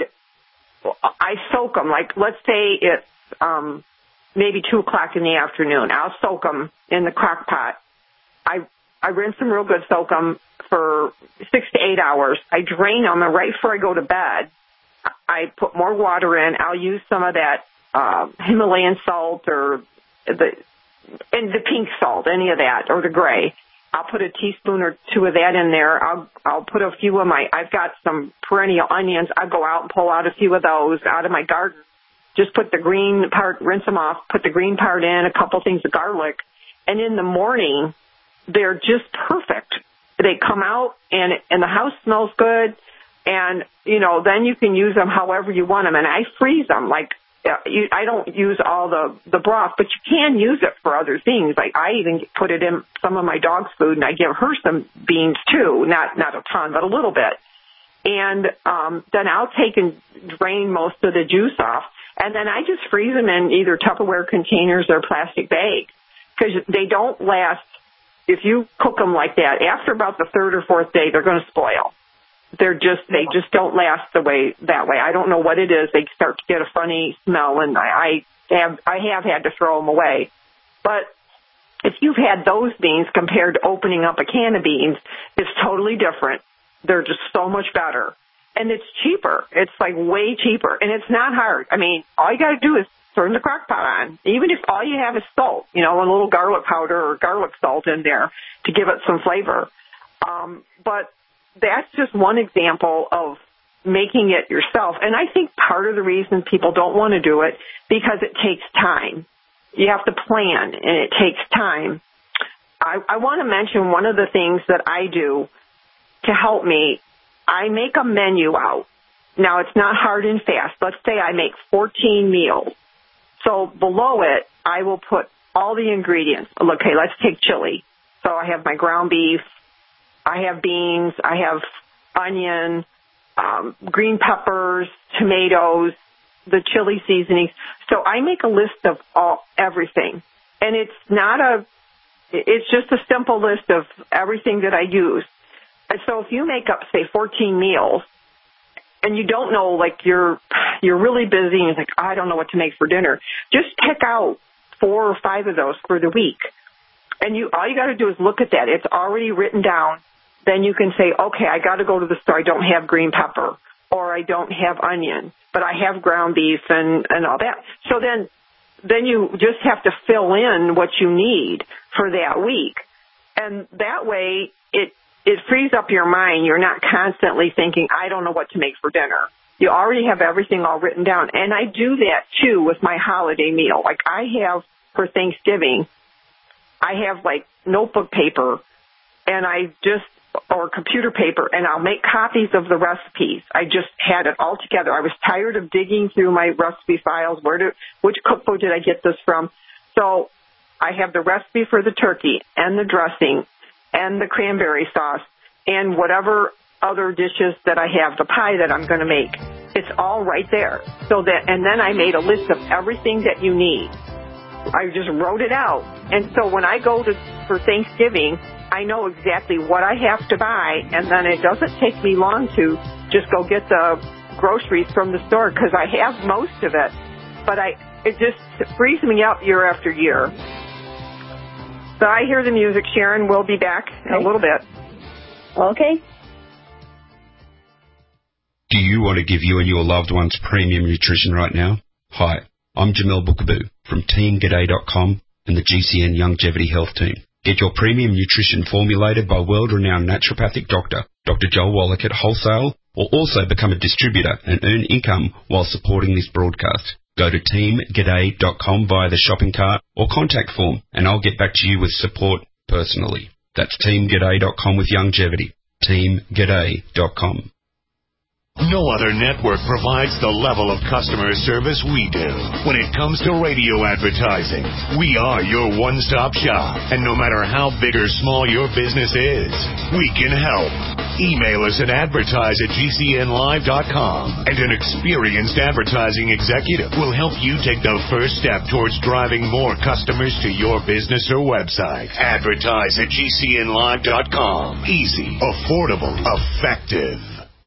I soak them. Like, let's say it's um, maybe two o'clock in the afternoon. I'll soak them in the crock pot. I I rinse them real good, soak them for six to eight hours. I drain them, and right before I go to bed, I put more water in. I'll use some of that uh, Himalayan salt or the and the pink salt, any of that, or the gray. I'll put a teaspoon or two of that in there. I'll I'll put a few of my, I've got some perennial onions. I'll go out and pull out a few of those out of my garden. Just put the green part, rinse them off, put the green part in, a couple things of garlic. And in the morning, they're just perfect. They come out and and the house smells good. And, you know, then you can use them however you want them. And I freeze them. Like, You, I don't use all the, the broth, but you can use it for other things. Like I even put it in some of my dog's food, and I give her some beans too, not not a ton, but a little bit. And um, then I'll take and drain most of the juice off, and then I just freeze them in either Tupperware containers or plastic bags because they don't last. If you cook them like that, after about the third or fourth day, they're going to spoil. They're just, they just don't last the way, that way. I don't know what it is. They start to get a funny smell, and I, I have, I have had to throw them away. But if you've had those beans compared to opening up a can of beans, it's totally different. They're just so much better. And it's cheaper. It's like way cheaper. And it's not hard. I mean, all you got to do is turn the crock pot on. Even if all you have is salt, you know, a little garlic powder or garlic salt in there to give it some flavor. Um, but that's just one example of making it yourself. And I think part of the reason people don't want to do it, because it takes time. You have to plan, and it takes time. I, I want to mention one of the things that I do to help me. I make a menu out. Now, it's not hard and fast. Let's say I make fourteen meals. So below it, I will put all the ingredients. Okay, let's take chili. So I have my ground beef. I have beans. I have onion, um, green peppers, tomatoes, the chili seasonings. So I make a list of all everything. And it's not a, it's just a simple list of everything that I use. And so if you make up, say, fourteen meals, and you don't know, like you're you're really busy and you're like, I don't know what to make for dinner, just pick out four or five of those for the week. And you all you got to do is look at that. It's already written down. Then you can say, okay, I got to go to the store. I don't have green pepper, or I don't have onion, but I have ground beef and, and all that. So then then you just have to fill in what you need for that week. And that way it it frees up your mind. You're not constantly thinking, I don't know what to make for dinner. You already have everything all written down. And I do that, too, with my holiday meal. Like I have for Thanksgiving, I have, like, notebook paper, and I just, or computer paper, and I'll make copies of the recipes. I just had it all together. I was tired of digging through my recipe files. Where do, which cookbook did I get this from? So I have the recipe for the turkey and the dressing and the cranberry sauce and whatever other dishes that I have, the pie that I'm going to make. It's all right there. So that, and then I made a list of everything that you need. I just wrote it out. And so when I go to for Thanksgiving, I know exactly what I have to buy, and then it doesn't take me long to just go get the groceries from the store, because I have most of it. But I it just frees me up year after year. So I hear the music, Sharon. We'll be back in a little bit. Okay. Do you want to give you and your loved ones premium nutrition right now? Hi, I'm Jamel Bookaboo from Team G'day dot com and the G C N Longevity Health Team. Get your premium nutrition formulated by world-renowned naturopathic doctor, Doctor Joel Wallach at wholesale, or also become a distributor and earn income while supporting this broadcast. Go to Team G'day dot com via the shopping cart or contact form, and I'll get back to you with support personally. That's Team G'day dot com with longevity. Team G'day dot com. No other network provides the level of customer service we do. When it comes to radio advertising, we are your one-stop shop. And no matter how big or small your business is, we can help. Email us at advertise at G C N live dot com, and an experienced advertising executive will help you take the first step towards driving more customers to your business or website. Advertise at G C N live dot com. Easy, affordable, effective.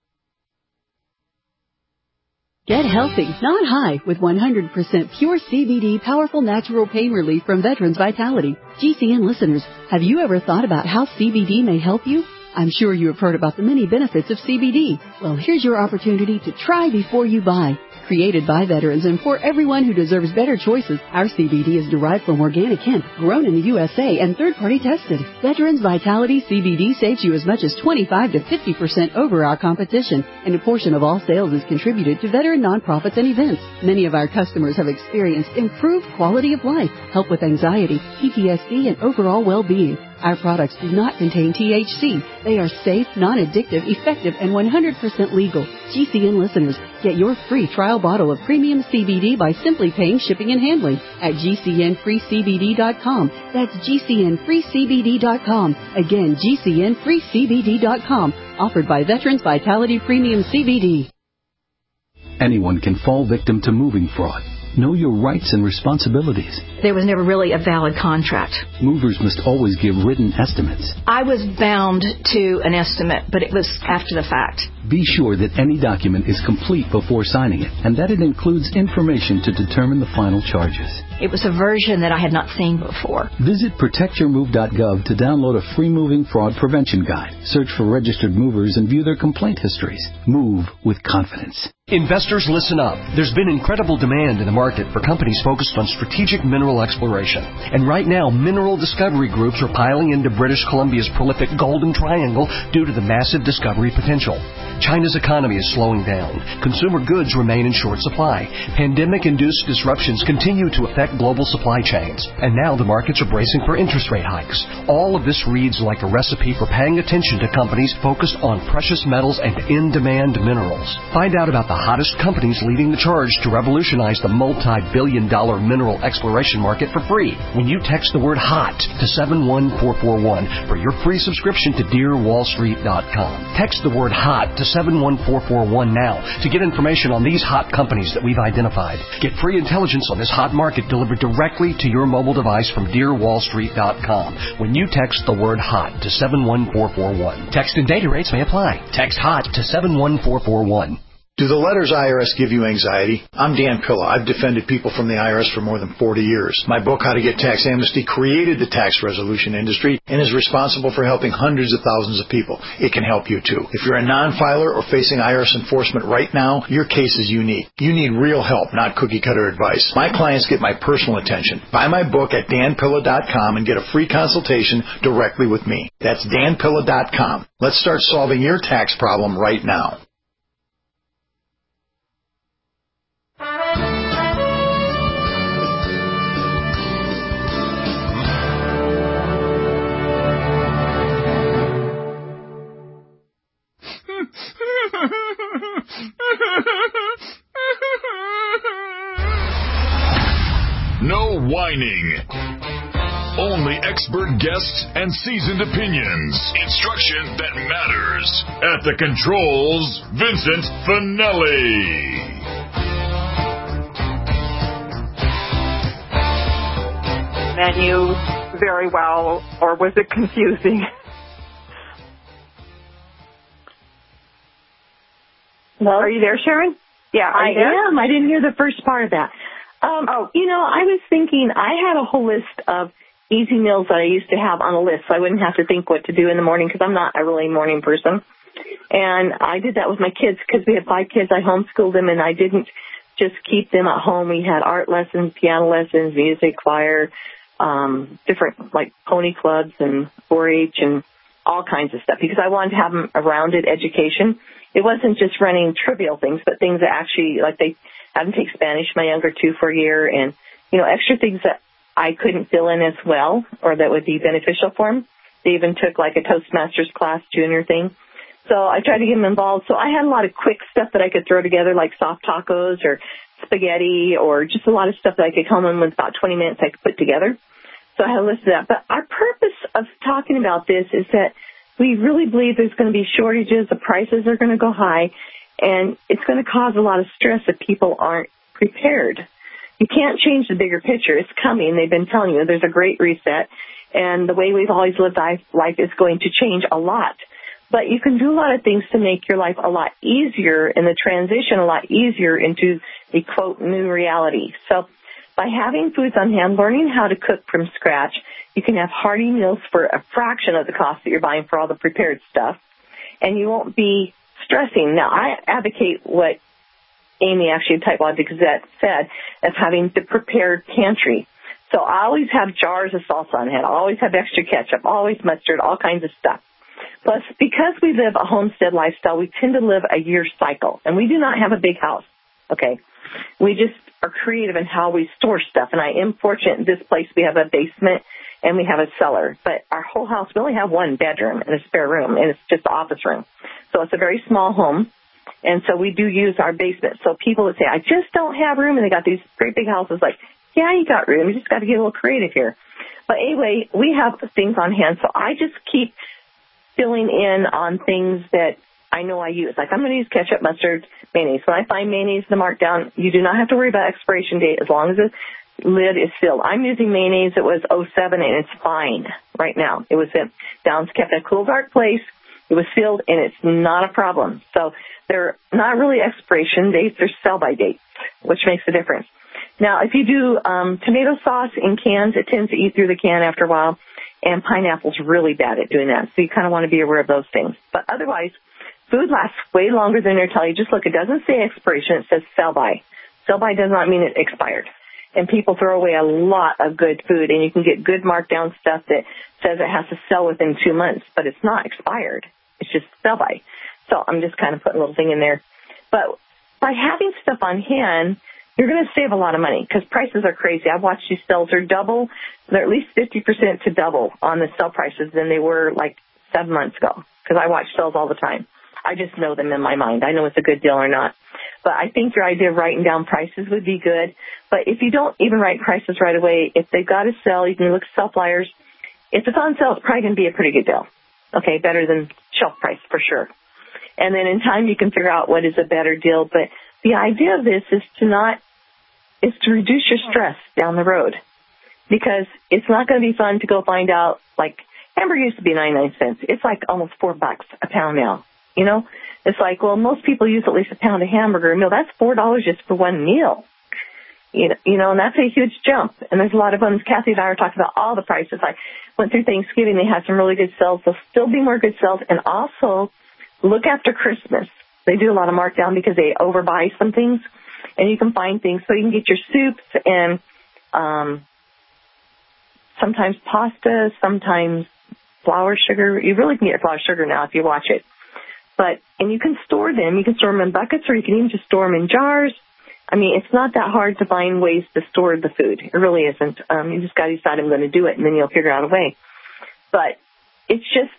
Get healthy, not high, with one hundred percent pure C B D powerful natural pain relief from Veterans Vitality. G C N listeners, have you ever thought about how C B D may help you? I'm sure you have heard about the many benefits of C B D. Well, here's your opportunity to try before you buy. Created by veterans and for everyone who deserves better choices, our C B D is derived from organic hemp, grown in the U S A, and third-party tested. Veterans Vitality C B D saves you as much as twenty-five to fifty percent over our competition, and a portion of all sales is contributed to veteran nonprofits and events. Many of our customers have experienced improved quality of life, help with anxiety, P T S D, and overall well-being. Our products do not contain T H C. They are safe, non-addictive, effective, and one hundred percent legal. G C N listeners, get your free trial bottle of premium C B D by simply paying shipping and handling at G C N free C B D dot com. That's G C N free C B D dot com. Again, G C N free C B D dot com. Offered by Veterans Vitality Premium C B D. Anyone can fall victim to moving fraud. Know your rights and responsibilities. There was never really a valid contract. Movers must always give written estimates. I was bound to an estimate, but it was after the fact. Be sure that any document is complete before signing it, and that it includes information to determine the final charges. It was a version that I had not seen before. Visit protect your move dot gov to download a free moving fraud prevention guide. Search for registered movers and view their complaint histories. Move with confidence. Investors, listen up. There's been incredible demand in the market for companies focused on strategic mineral exploration. And right now, mineral discovery groups are piling into British Columbia's prolific Golden Triangle due to the massive discovery potential. China's economy is slowing down. Consumer goods remain in short supply. Pandemic-induced disruptions continue to affect global supply chains. And now the markets are bracing for interest rate hikes. All of this reads like a recipe for paying attention to companies focused on precious metals and in-demand minerals. Find out about the hottest companies leading the charge to revolutionize the multi-billion dollar mineral exploration market for free when you text the word HOT to seven one four four one for your free subscription to dear wall street dot com. Text the word HOT to seven one four four one now to get information on these hot companies that we've identified. Get free intelligence on this hot market delivered directly to your mobile device from dear wall street dot com when you text the word HOT to seven one four four one. Text and data rates may apply. Text HOT to seven one four four one. Do the letters I R S give you anxiety? I'm Dan Pilla. I've defended people from the I R S for more than forty years. My book, How to Get Tax Amnesty, created the tax resolution industry and is responsible for helping hundreds of thousands of people. It can help you, too. If you're a non-filer or facing I R S enforcement right now, your case is unique. You need real help, not cookie-cutter advice. My clients get my personal attention. Buy my book at dan pilla dot com and get a free consultation directly with me. That's dan pilla dot com. Let's start solving your tax problem right now. No whining. Only expert guests and seasoned opinions. Instruction that matters. At the controls, Vincent Finelli. Menu very well, or was it confusing? Hello? Are you there, Sharon? Yeah, I am. I didn't hear the first part of that. Um, oh. You know, I was thinking I had a whole list of easy meals that I used to have on a list, so I wouldn't have to think what to do in the morning because I'm not a really morning person. And I did that with my kids because we had five kids. I homeschooled them, and I didn't just keep them at home. We had art lessons, piano lessons, music, choir, um, different, like, pony clubs and four H and all kinds of stuff because I wanted to have them a rounded education. It wasn't just running trivial things, but things that actually, like they had them take Spanish, my younger two, for a year, and, you know, extra things that I couldn't fill in as well or that would be beneficial for them. They even took, like, a Toastmasters class, junior thing. So I tried to get them involved. So I had a lot of quick stuff that I could throw together, like soft tacos or spaghetti or just a lot of stuff that I could come in with about twenty minutes I could put together. So I had listed that. But our purpose of talking about this is that we really believe there's going to be shortages, the prices are going to go high, and it's going to cause a lot of stress if people aren't prepared. You can't change the bigger picture. It's coming. They've been telling you there's a great reset, and the way we've always lived life is going to change a lot. But you can do a lot of things to make your life a lot easier and the transition a lot easier into the, quote, new reality. So by having foods on hand, learning how to cook from scratch, you can have hearty meals for a fraction of the cost that you're buying for all the prepared stuff, and you won't be stressing. Now, I advocate what Amy, actually, Typologic Gazette, said as having the prepared pantry. So I always have jars of salsa on hand. I always have extra ketchup, always mustard, all kinds of stuff. Plus, because we live a homestead lifestyle, we tend to live a year cycle, and we do not have a big house, okay? We just are creative in how we store stuff, and I am fortunate in this place we have a basement and we have a cellar. But our whole house, we only have one bedroom and a spare room, and it's just the office room. So it's a very small home, and so we do use our basement. So people would say, I just don't have room, and they got these great big houses. Like, yeah, you got room. You just got to get a little creative here. But anyway, we have things on hand, so I just keep filling in on things that I know I use. Like, I'm going to use ketchup, mustard, mayonnaise. When I find mayonnaise in the markdown, you do not have to worry about expiration date as long as the lid is filled. I'm using mayonnaise that was oh seven, and it's fine right now. It was down, kept in a cool, dark place. It was sealed, and it's not a problem. So they're not really expiration dates. They're sell-by dates, which makes a difference. Now, if you do um, tomato sauce in cans, it tends to eat through the can after a while, and pineapple's really bad at doing that. So you kind of want to be aware of those things. But otherwise, food lasts way longer than they're telling you. Just look, it doesn't say expiration. It says sell by. Sell by does not mean it expired. And people throw away a lot of good food, and you can get good markdown stuff that says it has to sell within two months, but it's not expired. It's just sell by. So I'm just kind of putting a little thing in there. But by having stuff on hand, you're going to save a lot of money because prices are crazy. I've watched these sales are double. They're at least fifty percent to double on the sale prices than they were like seven months ago because I watch sales all the time. I just know them in my mind. I know it's a good deal or not. But I think your idea of writing down prices would be good. But if you don't even write prices right away, if they've got to sell, you can look at sell flyers. If it's on sale, it's probably going to be a pretty good deal. Okay, better than shelf price for sure. And then in time, you can figure out what is a better deal. But the idea of this is to not, is to reduce your stress down the road. Because it's not going to be fun to go find out, like, hamburger used to be ninety-nine cents. It's like almost four bucks a pound now. You know, it's like, well, most people use at least a pound of hamburger meal. That's four dollars just for one meal. You know, you know, and that's a huge jump. And there's a lot of ones. Kathy and I were talking about all the prices. I went through Thanksgiving. They had some really good sales. There'll still be more good sales. And also look after Christmas. They do a lot of markdown because they overbuy some things. And you can find things. So you can get your soups and um, sometimes pasta, sometimes flour sugar. You really can get flour sugar now if you watch it. But, and you can store them. You can store them in buckets or you can even just store them in jars. I mean, it's not that hard to find ways to store the food. It really isn't. Um, you just got to decide I'm going to do it and then you'll figure out a way. But it's just,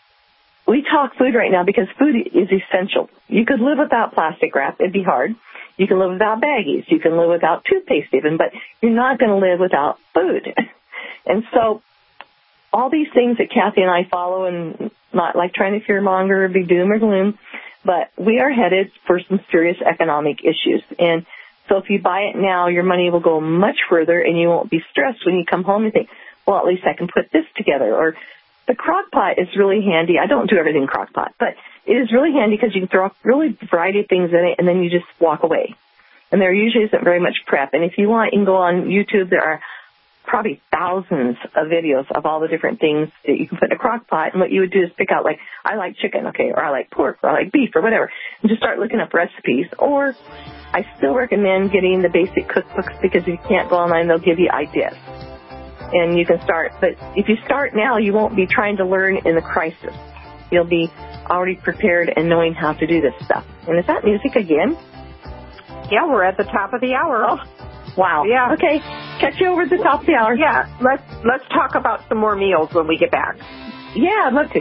we talk food right now because food is essential. You could live without plastic wrap. It'd be hard. You can live without baggies. You can live without toothpaste even, but you're not going to live without food. And so all these things that Kathy and I follow, and not like trying to fearmonger or be doom or gloom, but we are headed for some serious economic issues. And so if you buy it now, your money will go much further and you won't be stressed when you come home and think, well, at least I can put this together. Or the crock pot is really handy. I don't do everything in crock pot, but it is really handy because you can throw a really variety of things in it and then you just walk away. And there usually isn't very much prep. And if you want, you can go on YouTube. There are probably thousands of videos of all the different things that you can put in a crock pot. And what you would do is pick out, like, I like chicken, okay, or I like pork, or I like beef, or whatever, and just start looking up recipes. Or I still recommend getting the basic cookbooks because if you can't go online, they'll give you ideas. And you can start. But if you start now, you won't be trying to learn in the crisis. You'll be already prepared and knowing how to do this stuff. And is that music again? Yeah, we're at the top of the hour. Oh, wow. Yeah. Okay. Catch you over at the top of the hour. Yeah. Let's let's talk about some more meals when we get back. Yeah, I'd love to.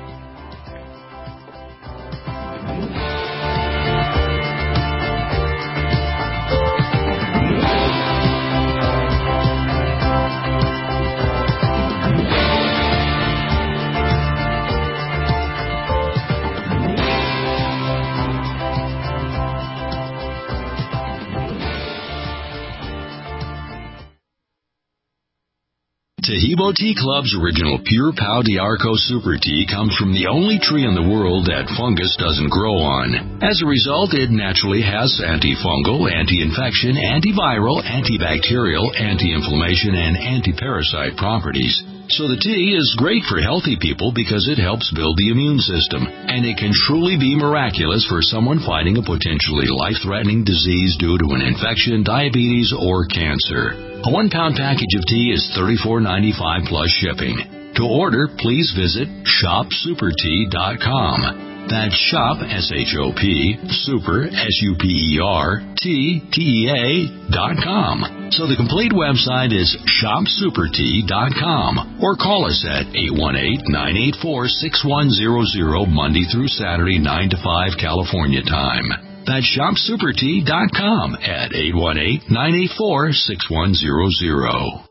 Taheebo Tea Club's original Pure Pau d'Arco Super Tea comes from the only tree in the world that fungus doesn't grow on. As a result, it naturally has antifungal, anti-infection, antiviral, antibacterial, anti-inflammation, and anti-parasite properties. So the tea is great for healthy people because it helps build the immune system, and it can truly be miraculous for someone fighting a potentially life-threatening disease due to an infection, diabetes, or cancer. A one-pound package of tea is thirty-four ninety-five plus shipping. To order, please visit shop super tea dot com. That's shop, S H O P, super, S U P E R, T, T E A, dot com. So the complete website is shop super tea dot com. Or call us at eight one eight, nine eight four, six one zero zero Monday through Saturday, nine to five California time. That's shop super tea dot com at eight one eight, nine eight four, six one zero zero.